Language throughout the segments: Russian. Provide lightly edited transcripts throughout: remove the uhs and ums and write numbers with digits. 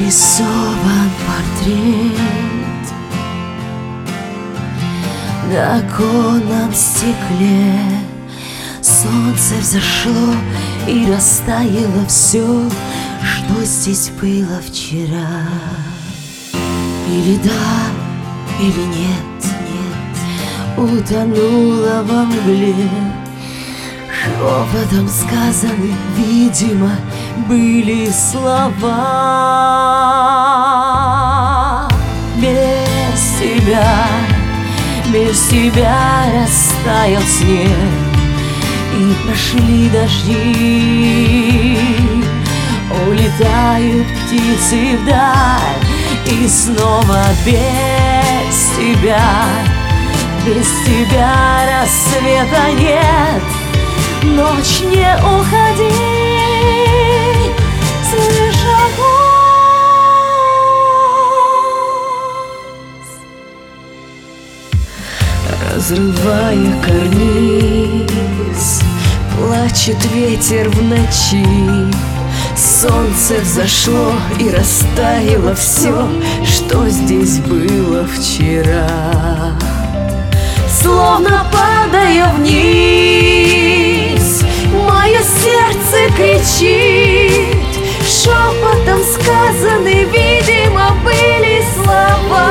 Нарисован портрет на оконном стекле. Солнце взошло и растаяло все, что здесь было вчера. Или да, или нет, утонула во мгле. Шепотом сказаны, видимо, были слова. Без тебя растаял снег, и прошли дожди. Улетают птицы вдаль, и снова без тебя рассвета нет. Ночь, не уходи, слыша голос. Разрывая карниз, плачет ветер в ночи. Солнце взошло и растаяло все, что здесь было вчера. Словно падая вниз, мое сердце кричит. Шепотом сказаны, видимо, были слова.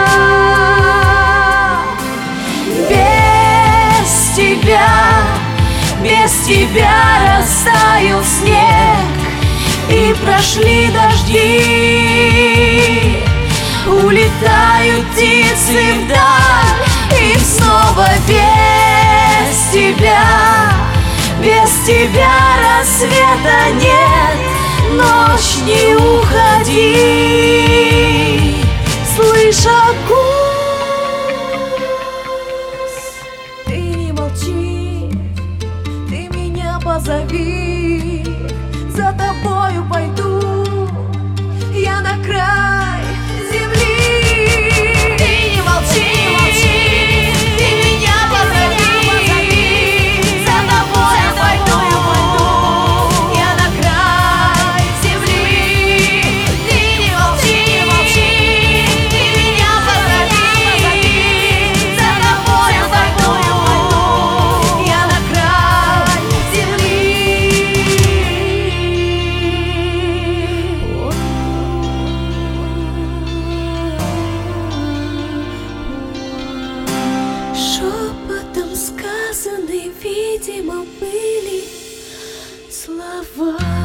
Без тебя растаял снег, и прошли дожди. Улетают птицы вдаль, и снова без тебя рассвета нет. Ночь, не уходи, слыша голос. Ты не молчи, ты меня позови, за тобою пойду я на край земли. Ты не молчи, ты меня позови, за тобою пойду я на край земли. Ты не молчи, ты меня позови, за тобою пойду я на край земли. Шепотом сказаны, видимо, были слова.